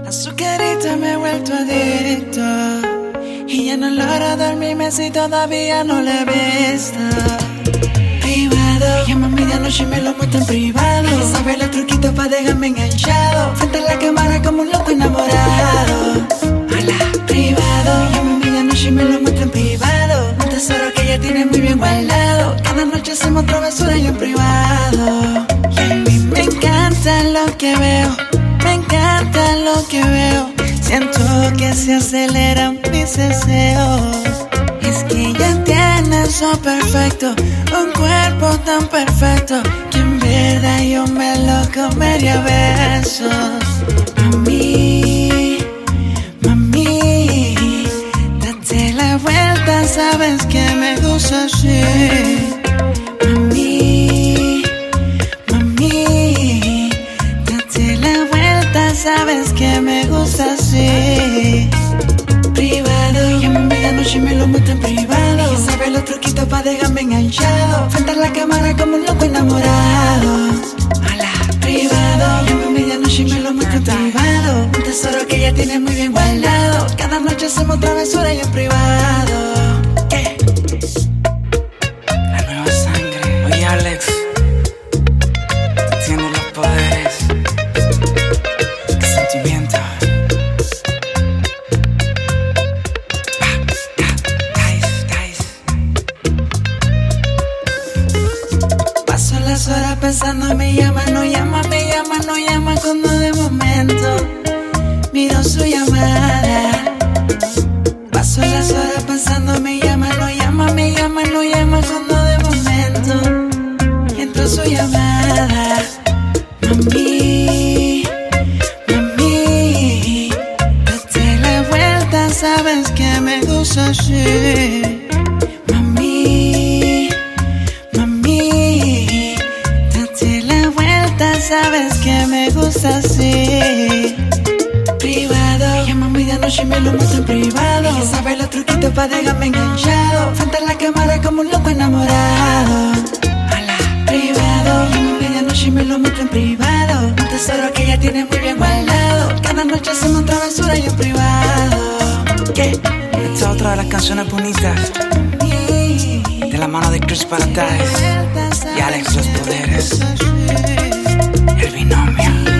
A su carita me he vuelto adicto y ya no logro dormirme si todavía no le he visto. Privado, llama a medianoche y me lo muestra en privado. Y sabe los truquitos pa' dejarme enganchado frente a la cámara como un loco enamorado. Hola, privado, llama a medianoche y me lo muestra en privado. Un tesoro que ella tiene muy bien guardado. Cada noche hacemos travesuras y en privado. Y a mí me encanta lo que veo, me encanta lo que veo. Siento que se aceleran mis deseos. Es que ella tiene eso perfecto, un cuerpo tan perfecto, que en verdad yo me lo comería a besos. Mami, mami, date la vuelta, sabes que me gusta así. Mami, mami, date la vuelta, sabes que me gusta así. Privado, llama a medianoche y me lo muestra en privado. Ella sabe los truquitos pa' dejarme enganchado frente a la cámara como un loco enamorado. Hola, privado, llama a medianoche y me lo muestra en privado. Un tesoro que ella tiene muy bien guardado. Cada noche hacemos travesuras y en privado. La nueva sangre. Oye, Alex, tú tienes los poderes. Qué sentimiento. Paso las horas pensando, me llama, no llama, me llama, no llama. Cuando de momento miro su llamada. Paso las horas pensando, me llama, no llama, me llama, no llama. Cuando de momento entró su llamada. Mami, mami, date la vuelta, sabes que me gusta así. Mami, mami, date la vuelta, sabes que me gusta así. Privado, llama a medianoche y me lo muestra en privado. Ella sabe los truquitos pa' dejarme enganchado frente a la cámara como un loco enamorado. Hola, privado, llama a medianoche y me lo muestra en privado. Un tesoro que ella tiene muy bien guardado. Cada noche hacemos travesuras y en privado. ¿Qué? Esta es otra de las canciones bonitas de la mano de Chris Paradise y Alex Los Poderes, el binomio.